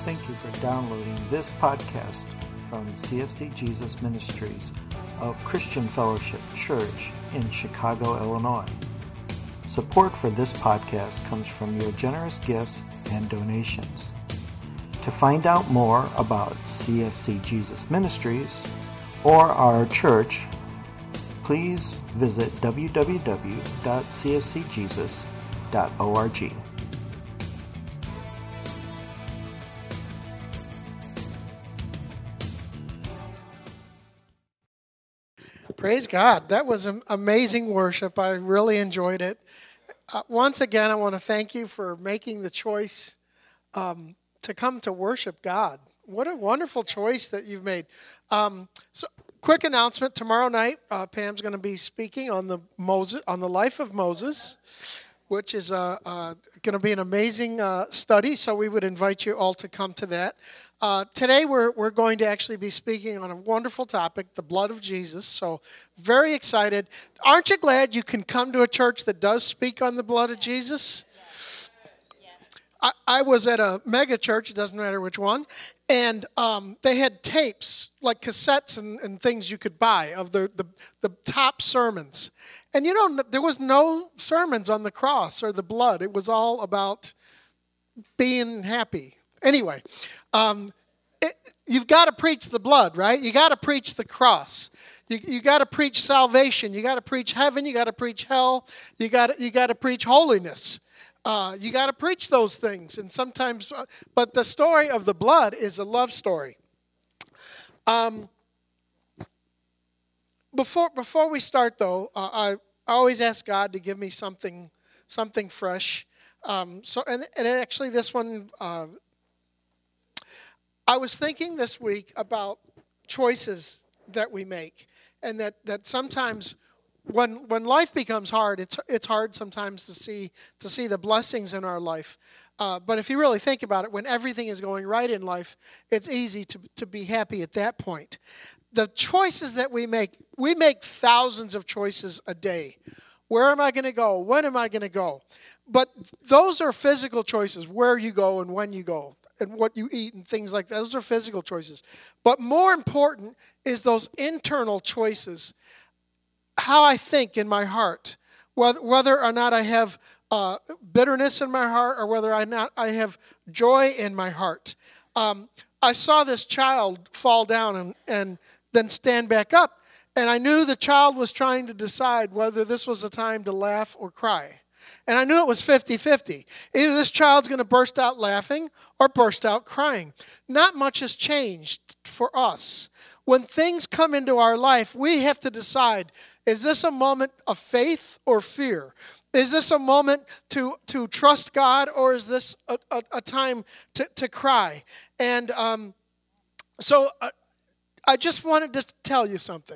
Thank you for downloading this podcast from CFC Jesus Ministries of Christian Fellowship Church in Chicago, Illinois. Support for this podcast comes from your generous gifts and donations. To find out more about CFC Jesus Ministries or our church, please visit www.cfcjesus.org. Praise God. That was an amazing worship. I really enjoyed it. Once again, I want to thank you for making the choice to come to worship God. What a wonderful choice that you've made. So, quick announcement. Tomorrow night, Pam's going to be speaking on the life of Moses, which is going to be an amazing study. So we would invite you all to come to that. Today we're going to actually be speaking on a wonderful topic, the blood of Jesus. So very excited. Aren't you glad you can come to a church that does speak on the blood of Jesus? I was at a mega church, it doesn't matter which one, and they had tapes, like cassettes and things you could buy of the top sermons. And you know, there was no sermons on the cross or the blood. It was all about being happy. Anyway, you've got to preach the blood, right? You got to preach the cross. You got to preach salvation. You got to preach heaven. You got to preach hell. You got to preach holiness. You got to preach those things. And sometimes, but the story of the blood is a love story. Before we start, though, I always ask God to give me something fresh. And actually, this one. I was thinking this week about choices that we make, and that sometimes when life becomes hard, it's hard sometimes to see the blessings in our life. But if you really think about it, when everything is going right in life, it's easy to be happy at that point. The choices that we make thousands of choices a day. Where am I going to go? When am I going to go? But those are physical choices, where you go and when you go, and what you eat and things like that. Those are physical choices. But more important is those internal choices, how I think in my heart, whether or not I have bitterness in my heart or whether I have joy in my heart. I saw this child fall down and then stand back up, and I knew the child was trying to decide whether this was a time to laugh or cry. And I knew it was 50-50. Either this child's going to burst out laughing or burst out crying. Not much has changed for us. When things come into our life, we have to decide, is this a moment of faith or fear? Is this a moment to trust God, or is this a time to cry? And so I just wanted to tell you something.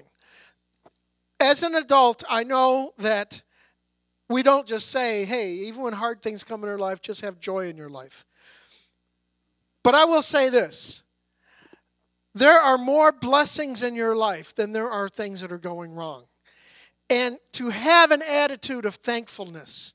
As an adult, I know that we don't just say, hey, even when hard things come in our life, just have joy in your life. But I will say this. There are more blessings in your life than there are things that are going wrong. And to have an attitude of thankfulness,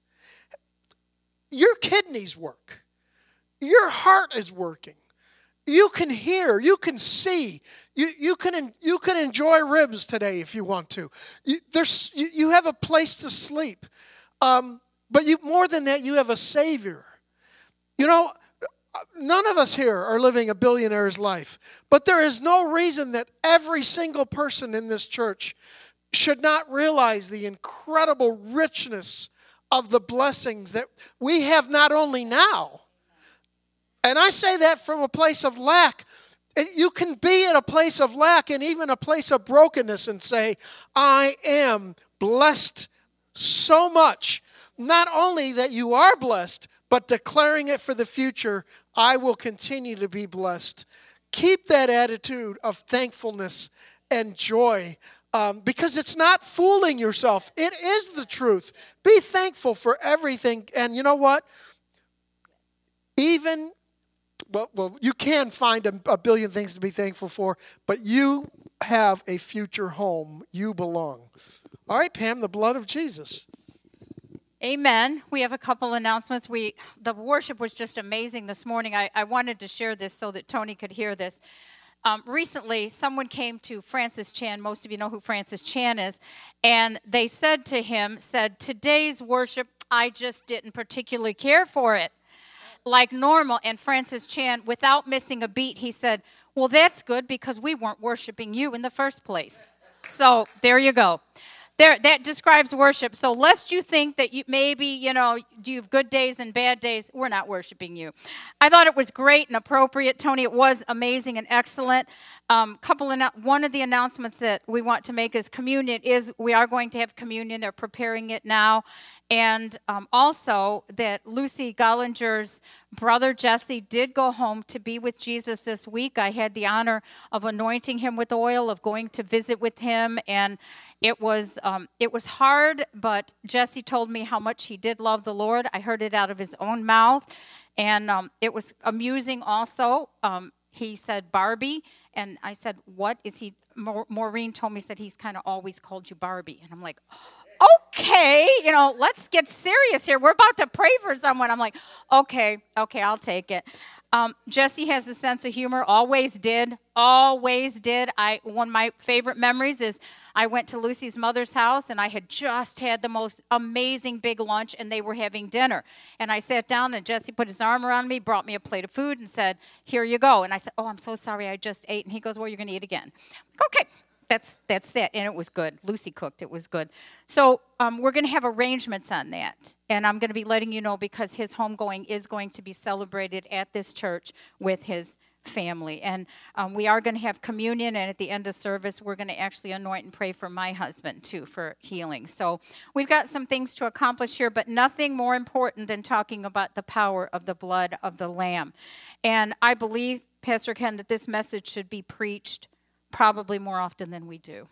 your kidneys work. Your heart is working. You can hear, you can see, you can enjoy ribs today if you want to. You have a place to sleep. But more than that, you have a Savior. You know, none of us here are living a billionaire's life. But there is no reason that every single person in this church should not realize the incredible richness of the blessings that we have not only now. And I say that from a place of lack. You can be in a place of lack and even a place of brokenness and say, I am blessed so much. Not only that you are blessed, but declaring it for the future, I will continue to be blessed. Keep that attitude of thankfulness and joy, because it's not fooling yourself. It is the truth. Be thankful for everything. And you know what? Well, you can find a billion things to be thankful for, but you have a future home. You belong. All right, Pam, the blood of Jesus. Amen. We have a couple announcements. The worship was just amazing this morning. I wanted to share this so that Tony could hear this. Recently, someone came to Francis Chan. Most of you know who Francis Chan is. And they said to him, today's worship, I just didn't particularly care for it like normal. And Francis Chan, without missing a beat, he said, well, that's good because we weren't worshiping you in the first place. So there you go. That describes worship. So lest you think that you have good days and bad days, we're not worshiping you. I thought it was great and appropriate, Tony. It was amazing and excellent. One of the announcements that we want to make is communion. We are going to have communion. They're preparing it now. And also that Lucy Gollinger's brother Jesse did go home to be with Jesus this week. I had the honor of anointing him with oil, of going to visit with him, and it was hard, but Jesse told me how much he did love the Lord. I heard it out of his own mouth, and it was amusing also. He said Barbie, and I said, what is he? Maureen told me, said he's kind of always called you Barbie, and I'm like, okay, let's get serious here. We're about to pray for someone. I'm like, okay, I'll take it. Jesse has a sense of humor, always did. One of my favorite memories is I went to Lucy's mother's house, and I had just had the most amazing big lunch, and they were having dinner. And I sat down, and Jesse put his arm around me, brought me a plate of food, and said, here you go. And I said, oh, I'm so sorry, I just ate. And he goes, well, you're going to eat again. Okay. That's it, and it was good. Lucy cooked, it was good. So we're going to have arrangements on that, and I'm going to be letting you know because his homegoing is going to be celebrated at this church with his family. And we are going to have communion, and at the end of service, we're going to actually anoint and pray for my husband, too, for healing. So we've got some things to accomplish here, but nothing more important than talking about the power of the blood of the Lamb. And I believe, Pastor Ken, that this message should be preached probably more often than we do.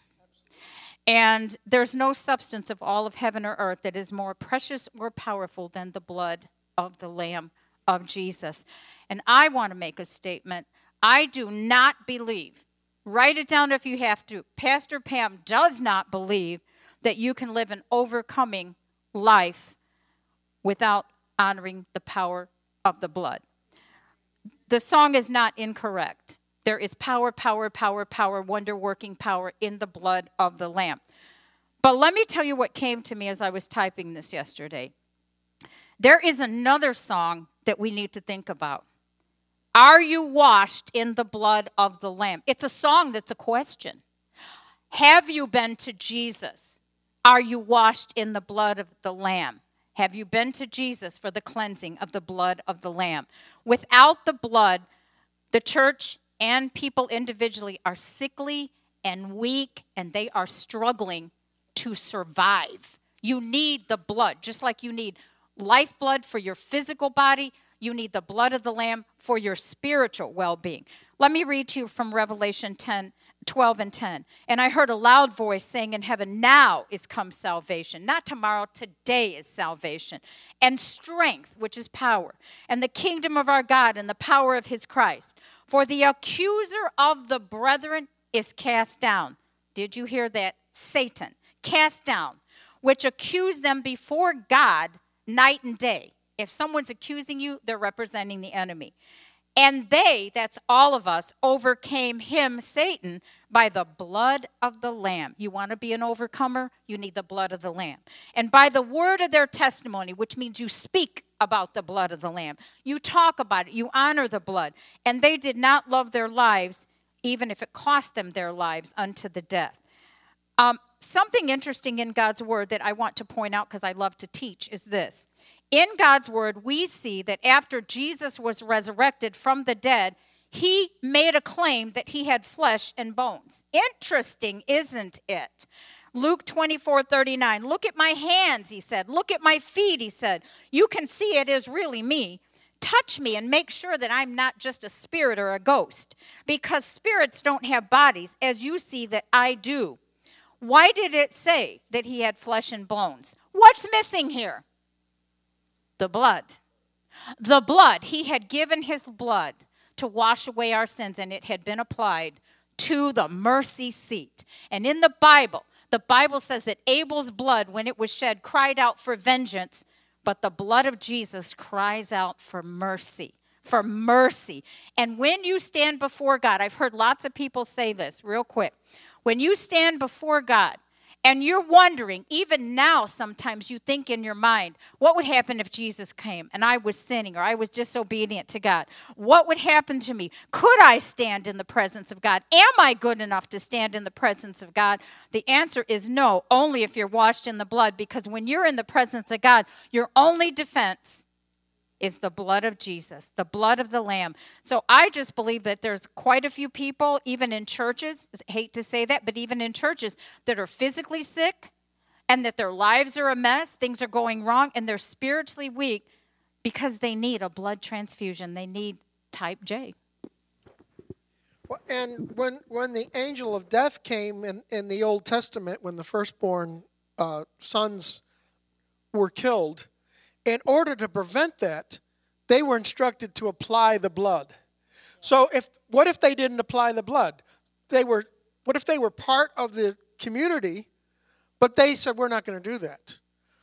And there's no substance of all of heaven or earth that is more precious or powerful than the blood of the Lamb of Jesus. And I want to make a statement. I do not believe, write it down if you have to, Pastor Pam does not believe that you can live an overcoming life without honoring the power of the blood. The song is not incorrect. There is power, wonder-working power in the blood of the Lamb. But let me tell you what came to me as I was typing this yesterday. There is another song that we need to think about. Are you washed in the blood of the Lamb? It's a song that's a question. Have you been to Jesus? Are you washed in the blood of the Lamb? Have you been to Jesus for the cleansing of the blood of the Lamb? Without the blood, the church and people individually are sickly and weak, and they are struggling to survive. You need the blood, just like you need lifeblood for your physical body, you need the blood of the Lamb for your spiritual well-being. Let me read to you from Revelation 12 and 10. And I heard a loud voice saying in heaven, now is come salvation. Not tomorrow, today is salvation. And strength, which is power. And the kingdom of our God and the power of his Christ. For the accuser of the brethren is cast down. Did you hear that? Satan, cast down, which accuse them before God night and day. If someone's accusing you, they're representing the enemy. And they, that's all of us, overcame him, Satan, by the blood of the Lamb. You want to be an overcomer? You need the blood of the Lamb. And by the word of their testimony, which means you speak about the blood of the Lamb. You talk about it. You honor the blood. And they did not love their lives, even if it cost them their lives, unto the death. Something interesting in God's word that I want to point out because I love to teach is this. In God's word, we see that after Jesus was resurrected from the dead, he made a claim that he had flesh and bones. Interesting, isn't it? Luke 24:39, look at my hands, he said. Look at my feet, he said. You can see it is really me. Touch me and make sure that I'm not just a spirit or a ghost, because spirits don't have bodies, as you see that I do. Why did it say that he had flesh and bones? What's missing here? The blood. The blood. He had given his blood to wash away our sins, and it had been applied to the mercy seat. And in the Bible, The Bible says that Abel's blood, when it was shed, cried out for vengeance, but the blood of Jesus cries out for mercy. For mercy. And when you stand before God, I've heard lots of people say this real quick. When you stand before God and you're wondering, even now sometimes you think in your mind, what would happen if Jesus came and I was sinning or I was disobedient to God? What would happen to me? Could I stand in the presence of God? Am I good enough to stand in the presence of God? The answer is no, only if you're washed in the blood, because when you're in the presence of God, your only defense is the blood of Jesus, the blood of the Lamb. So I just believe that there's quite a few people, even in churches, I hate to say that, but even in churches, that are physically sick and that their lives are a mess, things are going wrong, and they're spiritually weak because they need a blood transfusion. They need type J. Well, and when the angel of death came in the Old Testament, when the firstborn sons were killed, in order to prevent that, they were instructed to apply the blood. So what if they didn't apply the blood? What if they were part of the community, but they said, we're not going to do that?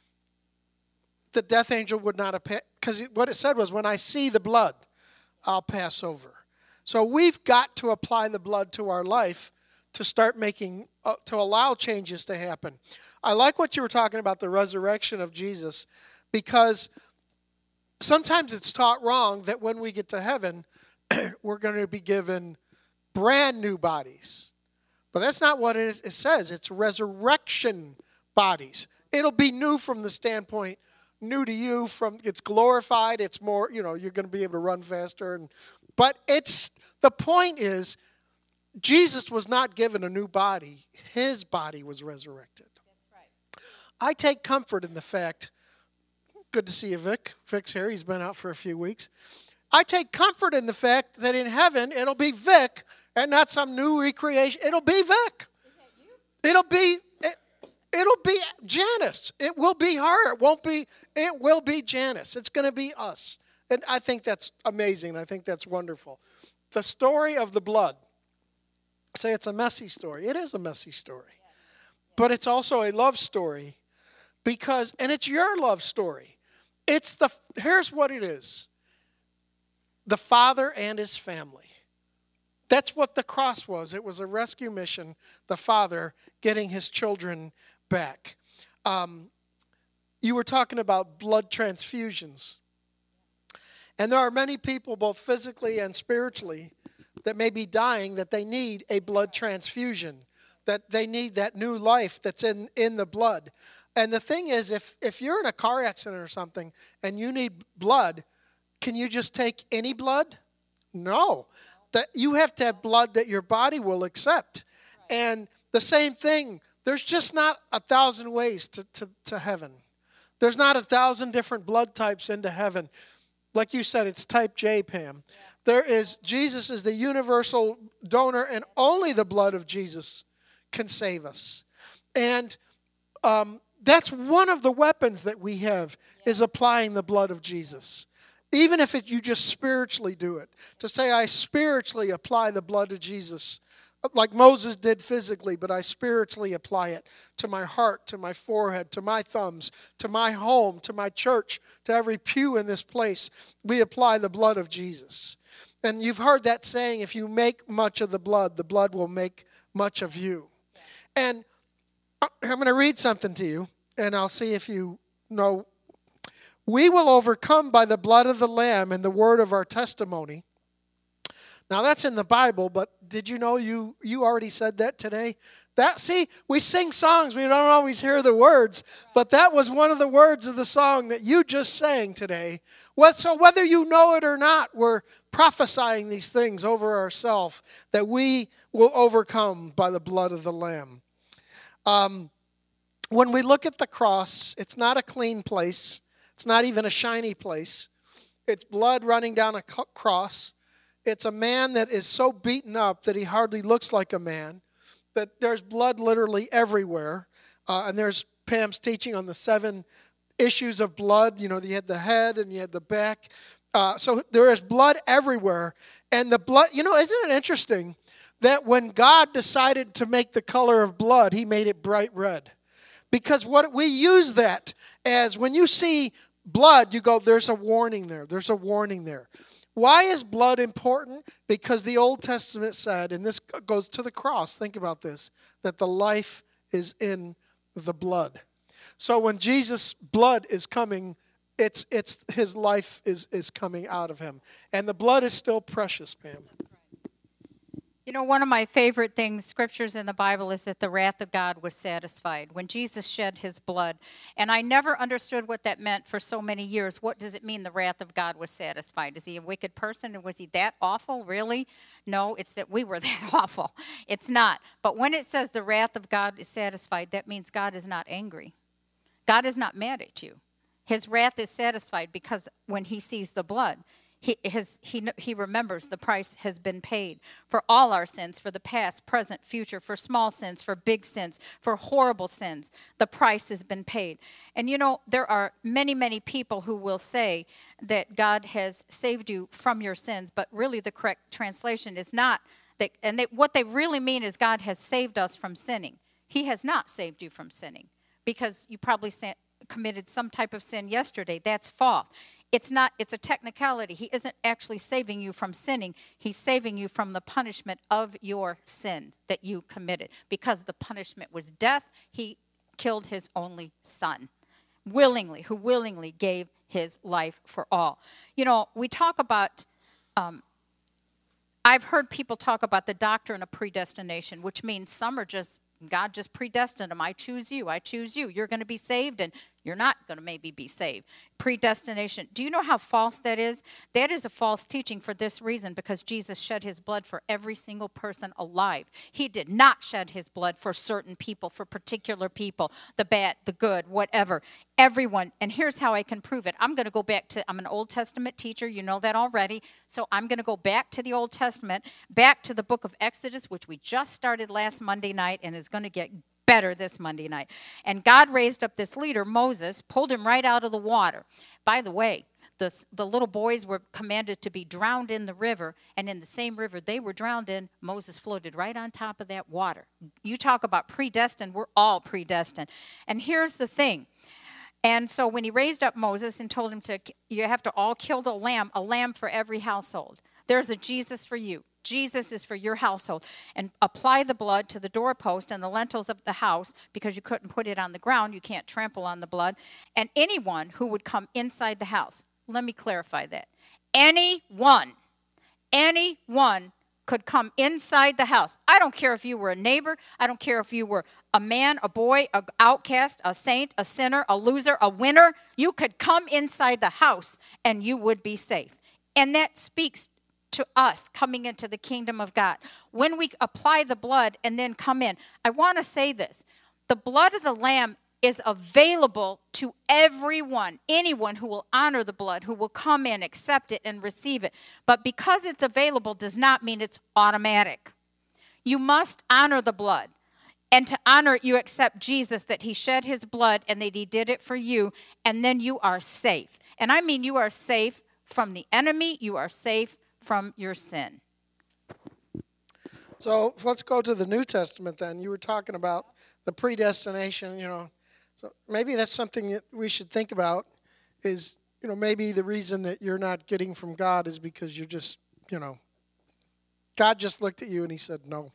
The death angel would not have, because what it said was, when I see the blood, I'll pass over. So we've got to apply the blood to our life to start making, to allow changes to happen. I like what you were talking about, the resurrection of Jesus, because sometimes it's taught wrong that when we get to heaven, we're going to be given brand new bodies. But that's not what it says. It's resurrection bodies. It'll be new from the standpoint, new to you, it's glorified, it's more, you're going to be able to run faster. But the point is, Jesus was not given a new body. His body was resurrected. That's right. I take comfort in the fact, good to see you, Vic. Vic's here. He's been out for a few weeks. I take comfort in the fact that in heaven, it'll be Vic and not some new recreation. It'll be Vic. Is that you? It'll be Janice. It will be her. It will be Janice. It's going to be us. And I think that's amazing. I think that's wonderful. The story of the blood. Say it's a messy story. It is a messy story. But it's also a love story and it's your love story. Here's what it is. The Father and his family. That's what the cross was. It was a rescue mission, the Father getting his children back. You were talking about blood transfusions. And there are many people, both physically and spiritually, that may be dying, that they need a blood transfusion, that they need that new life that's in the blood. And the thing is, if you're in a car accident or something and you need blood, can you just take any blood? No. That you have to have blood that your body will accept. Right. And the same thing, there's just not 1,000 ways to heaven. There's not 1,000 different blood types into heaven. Like you said, it's type J, Pam. Yeah. Jesus is the universal donor, and only the blood of Jesus can save us. And that's one of the weapons that we have, is applying the blood of Jesus. Even if you just spiritually do it. To say, I spiritually apply the blood of Jesus. Like Moses did physically, but I spiritually apply it to my heart, to my forehead, to my thumbs, to my home, to my church, to every pew in this place. We apply the blood of Jesus. And you've heard that saying, if you make much of the blood will make much of you. And I'm going to read something to you, and I'll see if you know. We will overcome by the blood of the Lamb and the word of our testimony. Now that's in the Bible, but did you know you already said that today? We sing songs, we don't always hear the words, but that was one of the words of the song that you just sang today. So whether you know it or not, we're prophesying these things over ourselves, that we will overcome by the blood of the Lamb. When we look at the cross, it's not a clean place. It's not even a shiny place. It's blood running down a cross. It's a man that is so beaten up that he hardly looks like a man, that there's blood literally everywhere. And there's Pam's teaching on the 7 issues of blood. You had the head and you had the back. So there is blood everywhere. And the blood, isn't it interesting that when God decided to make the color of blood, he made it bright red? Because what we use that as when you see blood, you go, there's a warning there. There's a warning there. Why is blood important? Because the Old Testament said, and this goes to the cross, think about this, that the life is in the blood. So when Jesus' blood is coming, it's his life is coming out of him. And the blood is still precious, Pam. One of my favorite things, scriptures in the Bible, is that the wrath of God was satisfied when Jesus shed his blood. And I never understood what that meant for so many years. What does it mean the wrath of God was satisfied? Is he a wicked person? And was he that awful, really? No, it's that we were that awful. It's not. But when it says the wrath of God is satisfied, that means God is not angry. God is not mad at you. His wrath is satisfied because when he sees the blood, he remembers the price has been paid for all our sins, for the past, present, future, for small sins, for big sins, for horrible sins. The price has been paid. And there are many, many people who will say that God has saved you from your sins, but really the correct translation is not that. And what they really mean is God has saved us from sinning. He has not saved you from sinning because you probably committed some type of sin yesterday. That's false. It's a technicality. He isn't actually saving you from sinning. He's saving you from the punishment of your sin that you committed. Because the punishment was death, he killed his only son, who willingly gave his life for all. We talk about, I've heard people talk about the doctrine of predestination, which means some are just, God just predestined them. I choose you. You're going to be saved, and you're not going to maybe be saved. Predestination. Do you know how false that is? That is a false teaching for this reason, because Jesus shed his blood for every single person alive. He did not shed his blood for certain people, for particular people, the bad, the good, whatever. Everyone. And here's how I can prove it. I'm going to go back to, I'm an Old Testament teacher. You know that already. So I'm going to go back to the Old Testament, back to the book of Exodus, which we just started last Monday night and is going to get better this Monday night. And God raised up this leader, Moses, pulled him right out of the water. By the way, the little boys were commanded to be drowned in the river, and in the same river they were drowned in, Moses floated right on top of that water. You talk about predestined, we're all predestined. And here's the thing. And so when he raised up Moses and told him you have to all kill a lamb for every household. There's a Jesus for you. Jesus is for your household. And apply the blood to the doorpost and the lintels of the house, because you couldn't put it on the ground. You can't trample on the blood. And anyone who would come inside the house. Let me clarify that. Anyone could come inside the house. I don't care if you were a neighbor. I don't care if you were a man, a boy, an outcast, a saint, a sinner, a loser, a winner. You could come inside the house and you would be safe. And that speaks to us coming into the kingdom of God. When we apply the blood and then come in, I want to say this. The blood of the Lamb is available to everyone, anyone who will honor the blood, who will come in, accept it, and receive it. But because it's available does not mean it's automatic. You must honor the blood. And to honor it, you accept Jesus, that he shed his blood and that he did it for you, and then you are safe. And I mean you are safe from the enemy. You are safe from your sin. So let's go to the New Testament then. You were talking about the predestination, So maybe that's something that we should think about is, maybe the reason that you're not getting from God is because you're just, God just looked at you and he said no.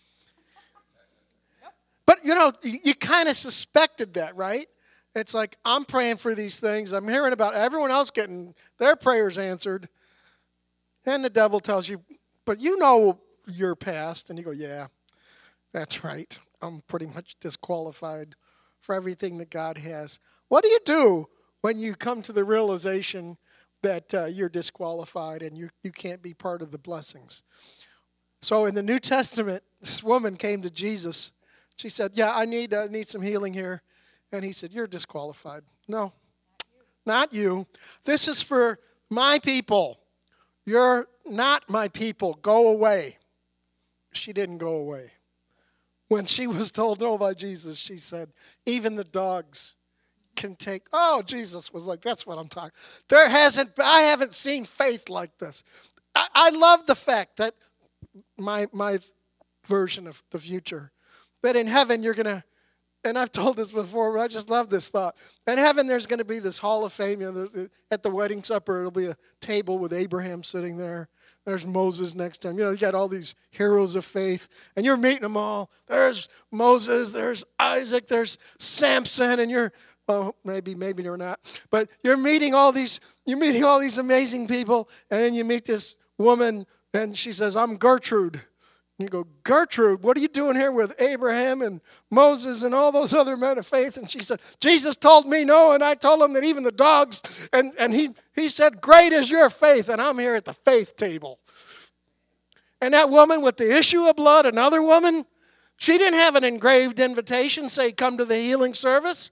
But, you kind of suspected that, right? It's like, I'm praying for these things. I'm hearing about everyone else getting their prayers answered. And the devil tells you, but your past. And you go, yeah, that's right. I'm pretty much disqualified for everything that God has. What do you do when you come to the realization that you're disqualified and you can't be part of the blessings? So in the New Testament, this woman came to Jesus. She said, yeah, I need some healing here. And he said, you're disqualified. No, not you. This is for my people. You're not my people. Go away. She didn't go away. When she was told no by Jesus, she said, even the dogs can take, oh, Jesus was like, that's what I'm talking. I haven't seen faith like this. I love the fact that my version of the future, that in heaven you're going to, and I've told this before, but I just love this thought. In heaven there's going to be this hall of fame. At the wedding supper, it'll be a table with Abraham sitting there. There's Moses next to him. You got all these heroes of faith, and you're meeting them all. There's Moses, there's Isaac, there's Samson, and maybe you're not, but you're meeting all these amazing people, and then you meet this woman, and she says, I'm Gertrude. And you go, Gertrude, what are you doing here with Abraham and Moses and all those other men of faith? And she said, Jesus told me no, and I told him that even the dogs, and he said, great is your faith, and I'm here at the faith table. And that woman with the issue of blood, another woman, she didn't have an engraved invitation, say, come to the healing service.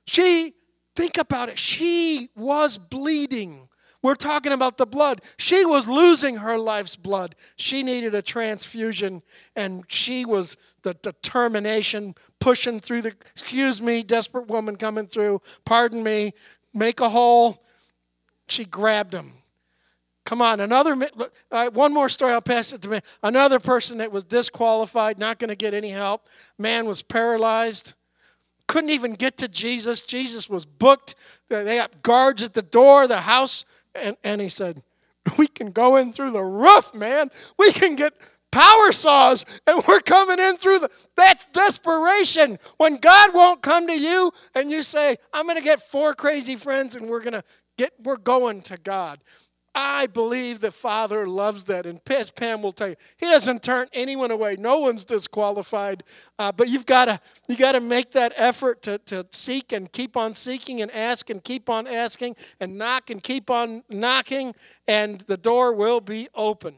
Think about it, she was bleeding. We're talking about the blood. She was losing her life's blood. She needed a transfusion, and she was the determination, pushing through excuse me, desperate woman coming through, pardon me, make a hole. She grabbed him. Come on, one more story, I'll pass it to me. Another person that was disqualified, not going to get any help. Man was paralyzed. Couldn't even get to Jesus. Jesus was booked. They got guards at the door of the house. And he said, we can go in through the roof, man. We can get power saws, and we're coming in through that's desperation. When God won't come to you and you say, I'm going to get 4 crazy friends and we're going to God. I believe the Father loves that. And as Pam will tell you, he doesn't turn anyone away. No one's disqualified. But you got to make that effort to seek and keep on seeking and ask and keep on asking and knock and keep on knocking, and the door will be open.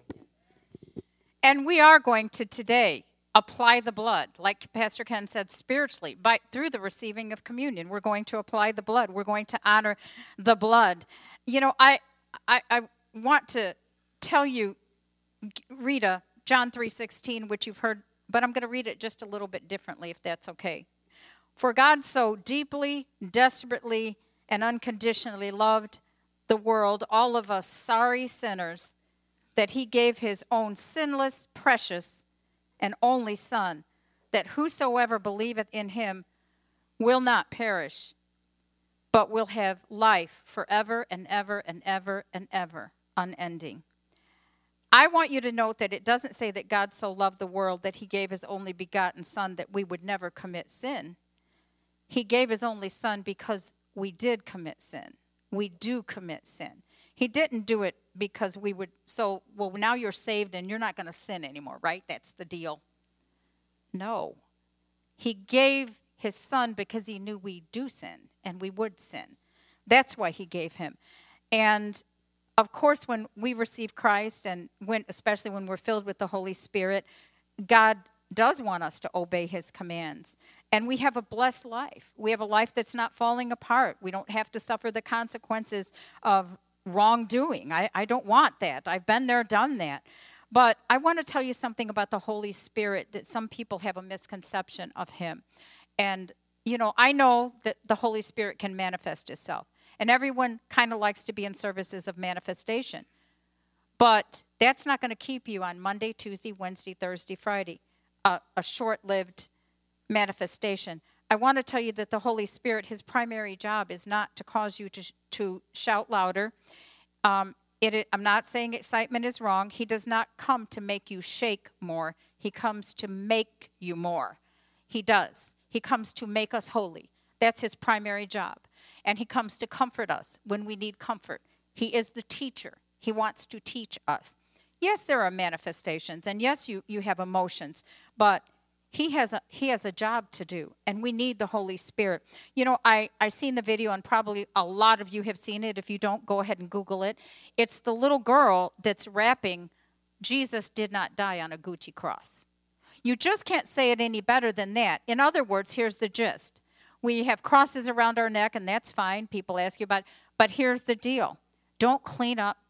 And we are going to today apply the blood, like Pastor Ken said, spiritually, through the receiving of communion. We're going to apply the blood. We're going to honor the blood. I want to tell you, Rita, John 3:16, which you've heard, but I'm going to read it just a little bit differently, if that's okay. For God so deeply, desperately, and unconditionally loved the world, all of us sorry sinners, that he gave his own sinless, precious, and only Son, that whosoever believeth in him will not perish, but will have life forever and ever and ever and ever, unending. I want you to note that it doesn't say that God so loved the world that he gave his only begotten Son that we would never commit sin. He gave his only Son because we did commit sin. We do commit sin. He didn't do it because now you're saved and you're not going to sin anymore, right? That's the deal. No. He gave his Son because he knew we do sin and we would sin. That's why he gave him. And of course, when we receive Christ and especially when we're filled with the Holy Spirit, God does want us to obey his commands. And we have a blessed life. We have a life that's not falling apart. We don't have to suffer the consequences of wrongdoing. I don't want that. I've been there, done that. But I want to tell you something about the Holy Spirit, that some people have a misconception of him. And, I know that the Holy Spirit can manifest itself. And everyone kind of likes to be in services of manifestation. But that's not going to keep you on Monday, Tuesday, Wednesday, Thursday, Friday, a short-lived manifestation. I want to tell you that the Holy Spirit, his primary job is not to cause you to shout louder. I'm not saying excitement is wrong. He does not come to make you shake more. He comes to make you more. He does. He comes to make us holy. That's his primary job. And he comes to comfort us when we need comfort. He is the teacher. He wants to teach us. Yes, there are manifestations, and yes, you have emotions, but he has a job to do, and we need the Holy Spirit. I seen the video, and probably a lot of you have seen it. If you don't, go ahead and Google it. It's the little girl that's rapping, Jesus did not die on a Gucci cross. You just can't say it any better than that. In other words, here's the gist. We have crosses around our neck, and that's fine. People ask you about it. But here's the deal. Don't clean up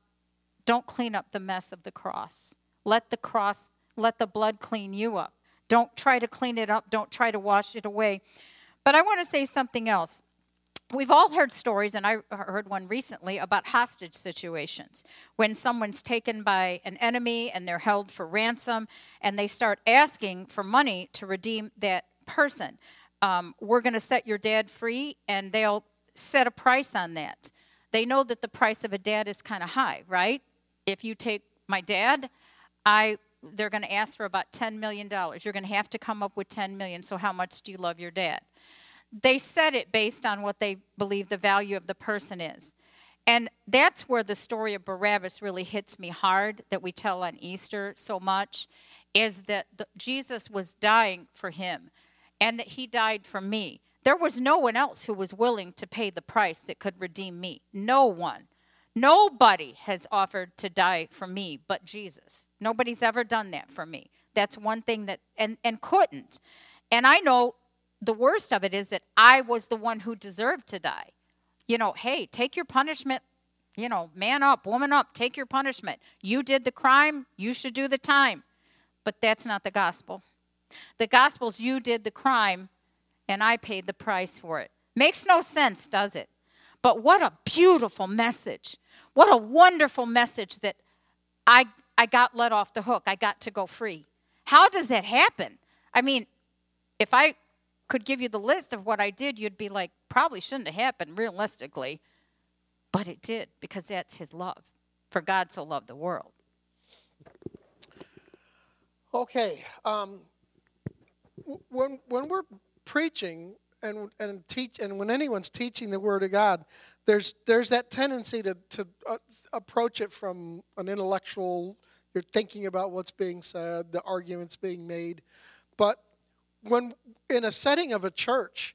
the mess of the cross. Let the blood clean you up. Don't try to clean it up. Don't try to wash it away. But I want to say something else. we've all heard stories, and I heard one recently about hostage situations. When someone's taken by an enemy and they're held for ransom, and they start asking for money to redeem that person. We're going to set your dad free, and they'll set a price on that. They know that the price of a dad is kind of high, right? If you take my dad, they're going to ask for about $10 million. You're going to have to come up with $10 million, so how much do you love your dad? They set it based on what they believe the value of the person is. And that's where the story of Barabbas really hits me hard, that we tell on Easter so much, is that Jesus was dying for him, and that he died for me. There was no one else who was willing to pay the price that could redeem me. No one. Nobody has offered to die for me but Jesus. Nobody's ever done that for me. That's one thing that, and couldn't. And I know the worst of it is that I was the one who deserved to die. Hey, take your punishment. Man up, woman up, take your punishment. You did the crime, you should do the time. But that's not the gospel. The gospel's you did the crime, and I paid the price for it. Makes no sense, does it? But what a beautiful message. What a wonderful message that I got let off the hook. I got to go free. How does that happen? I mean, if I could give you the list of what I did, you'd be like, probably shouldn't have happened realistically. But it did, because that's his love. For God so loved the world. Okay. When we're preaching and when anyone's teaching the Word of God, there's that tendency to approach it from an intellectual. You're thinking about what's being said, the arguments being made, but when in a setting of a church,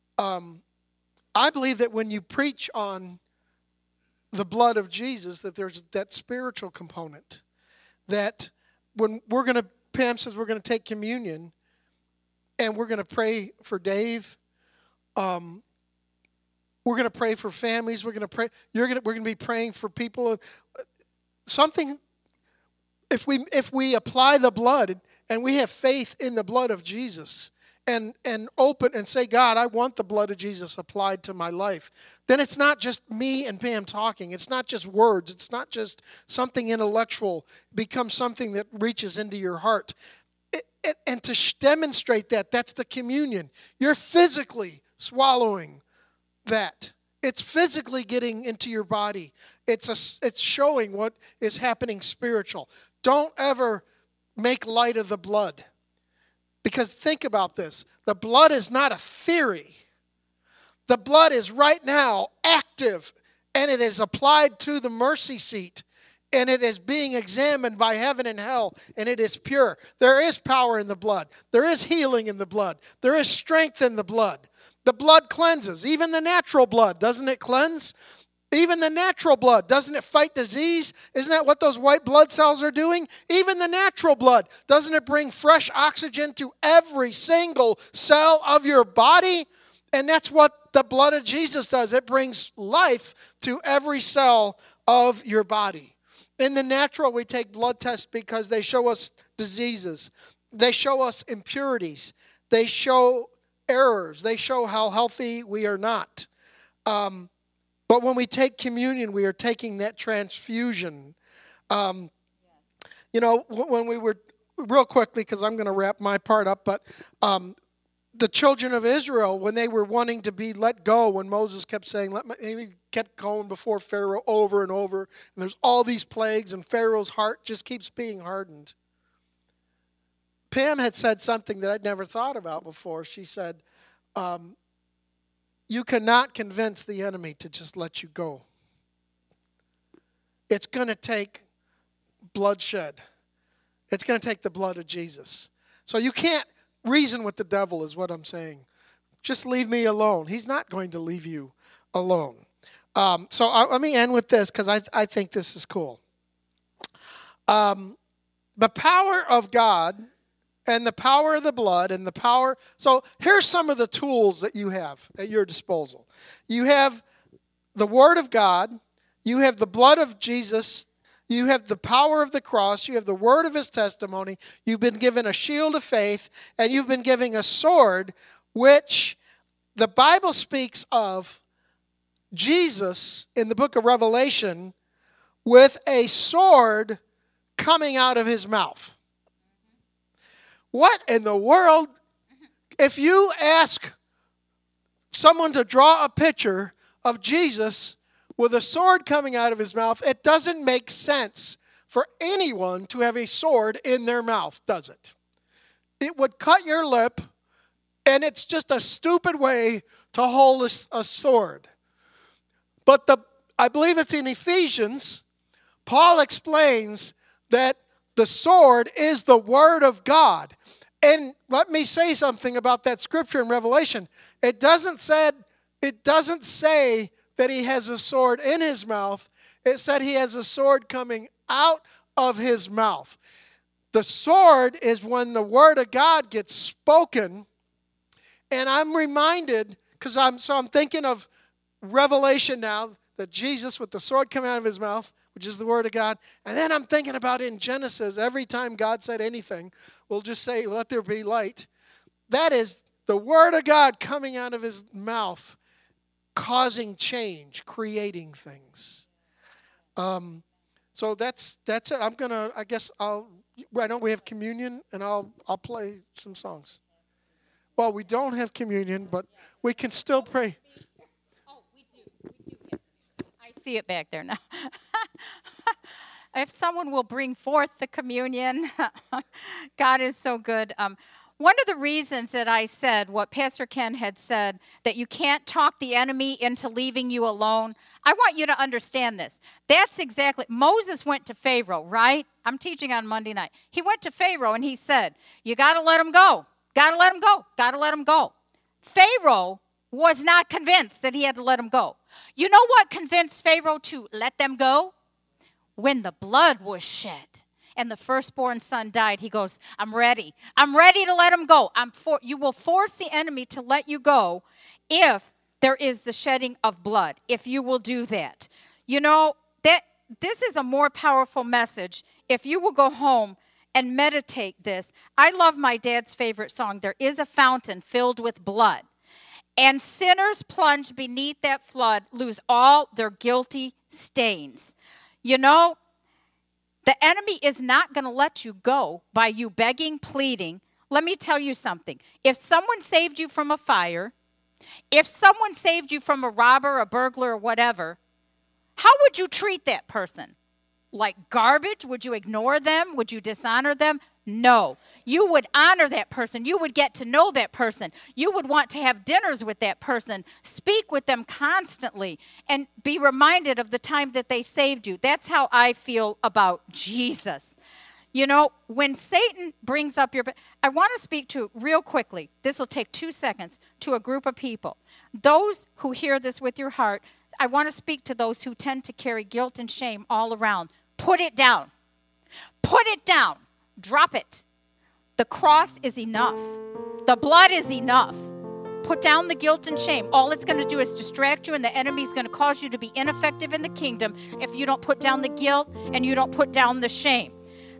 I believe that when you preach on the blood of Jesus, that there's that spiritual component. That when Pam says we're going to take communion, and we're going to pray for Dave. We're going to pray for families. We're going to pray. We're going to be praying for people. Something. If we apply the blood and we have faith in the blood of Jesus and open and say, God, I want the blood of Jesus applied to my life, then it's not just me and Pam talking. It's not just words. It's not just something intellectual. It becomes something that reaches into your heart. And to demonstrate that, that's the communion. You're physically swallowing that. It's physically getting into your body. It's showing what is happening spiritual. Don't ever make light of the blood. Because think about this. The blood is not a theory. The blood is right now active, and it is applied to the mercy seat, and it is being examined by heaven and hell, and it is pure. There is power in the blood. There is healing in the blood. There is strength in the blood. The blood cleanses. Even the natural blood, doesn't it cleanse? Even the natural blood, doesn't it fight disease? Isn't that what those white blood cells are doing? Even the natural blood, doesn't it bring fresh oxygen to every single cell of your body? And that's what the blood of Jesus does. It brings life to every cell of your body. In the natural, we take blood tests because they show us diseases. They show us impurities. They show errors. They show how healthy we are not. But when we take communion, we are taking that transfusion. When we were, real quickly, because I'm going to wrap my part up, but the children of Israel, when they were wanting to be let go, when Moses kept saying, he kept going before Pharaoh over and over, and there's all these plagues, and Pharaoh's heart just keeps being hardened. Pam had said something that I'd never thought about before. She said, you cannot convince the enemy to just let you go. It's going to take bloodshed. It's going to take the blood of Jesus. So you can't reason with the devil is what I'm saying. Just leave me alone. He's not going to leave you alone. Let me end with this because I think this is cool. The power of God and the power of the blood and the power. So here's some of the tools that you have at your disposal. You have the Word of God. You have the blood of Jesus. You have the power of the cross. You have the word of his testimony. You've been given a shield of faith. And you've been given a sword, which the Bible speaks of Jesus in the book of Revelation with a sword coming out of his mouth. What in the world? If you ask someone to draw a picture of Jesus with a sword coming out of his mouth, it doesn't make sense for anyone to have a sword in their mouth, does it? It would cut your lip, and it's just a stupid way to hold a sword. But I believe it's in Ephesians, Paul explains that the sword is the Word of God. And let me say something about that scripture in Revelation. It doesn't say that he has a sword in his mouth. It said he has a sword coming out of his mouth. The sword is when the Word of God gets spoken. And I'm reminded, because I'm thinking of Revelation now, that Jesus with the sword coming out of his mouth, which is the Word of God. And then I'm thinking about in Genesis, every time God said anything, we'll just say, let there be light. That is the Word of God coming out of his mouth, causing change, creating things. So that's it. I know we have communion, and I'll play some songs. Well, we don't have communion, but we can still pray. Oh, we do. I see it back there now. If someone will bring forth the communion, God is so good. One of the reasons that I said what Pastor Ken had said, that you can't talk the enemy into leaving you alone, I want you to understand this. That's exactly, Moses went to Pharaoh, right? I'm teaching on Monday night. He went to Pharaoh and he said, you got to let him go. Got to let him go. Got to let him go. Pharaoh was not convinced that he had to let him go. You know what convinced Pharaoh to let them go? When the blood was shed and the firstborn son died, he goes, I'm ready. I'm ready to let him go. You will force the enemy to let you go if there is the shedding of blood, if you will do that. You know, this is a more powerful message if you will go home and meditate this. I love my dad's favorite song, There Is a Fountain Filled with Blood. And sinners plunged beneath that flood lose all their guilty stains. You know, the enemy is not going to let you go by you begging, pleading. Let me tell you something. If someone saved you from a fire, if someone saved you from a robber, a burglar, or whatever, how would you treat that person? Like garbage? Would you ignore them? Would you dishonor them? No. You would honor that person. You would get to know that person. You would want to have dinners with that person, speak with them constantly, and be reminded of the time that they saved you. That's how I feel about Jesus. You know, when Satan brings up I want to speak to, real quickly, this will take 2 seconds, to a group of people. Those who hear this with your heart, I want to speak to those who tend to carry guilt and shame all around. Put it down. Put it down. Drop it. The cross is enough. The blood is enough. Put down the guilt and shame. All it's going to do is distract you, and the enemy is going to cause you to be ineffective in the kingdom if you don't put down the guilt and you don't put down the shame.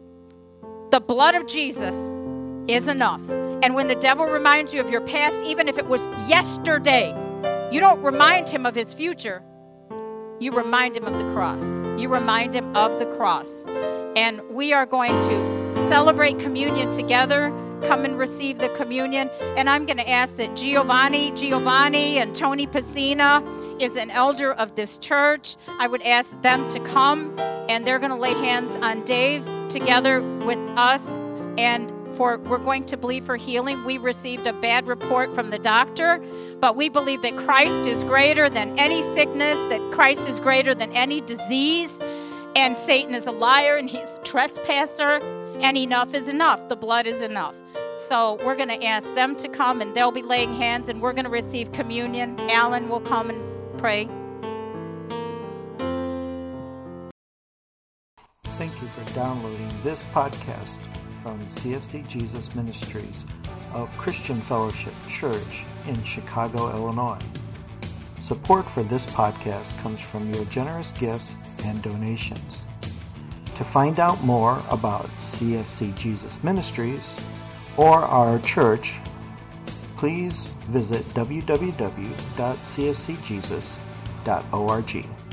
The blood of Jesus is enough. And when the devil reminds you of your past, even if it was yesterday, you don't remind him of his future. You remind him of the cross. You remind him of the cross. And we are going to celebrate communion together. Come and receive the communion. And I'm going to ask that Giovanni and Tony Pacina is an elder of this church. I would ask them to come, and they're going to lay hands on Dave together with us. And we're going to believe for healing. We received a bad report from the doctor, but we believe that Christ is greater than any sickness, that Christ is greater than any disease, and Satan is a liar and he's a trespasser, and enough is enough. The blood is enough. So we're going to ask them to come, and they'll be laying hands, and we're going to receive communion. Alan will come and pray. Thank you for downloading this podcast from CFC Jesus Ministries of Christian Fellowship Church in Chicago, Illinois. Support for this podcast comes from your generous gifts and donations. To find out more about CFC Jesus Ministries or our church, please visit www.cfcjesus.org. cfcmn.org.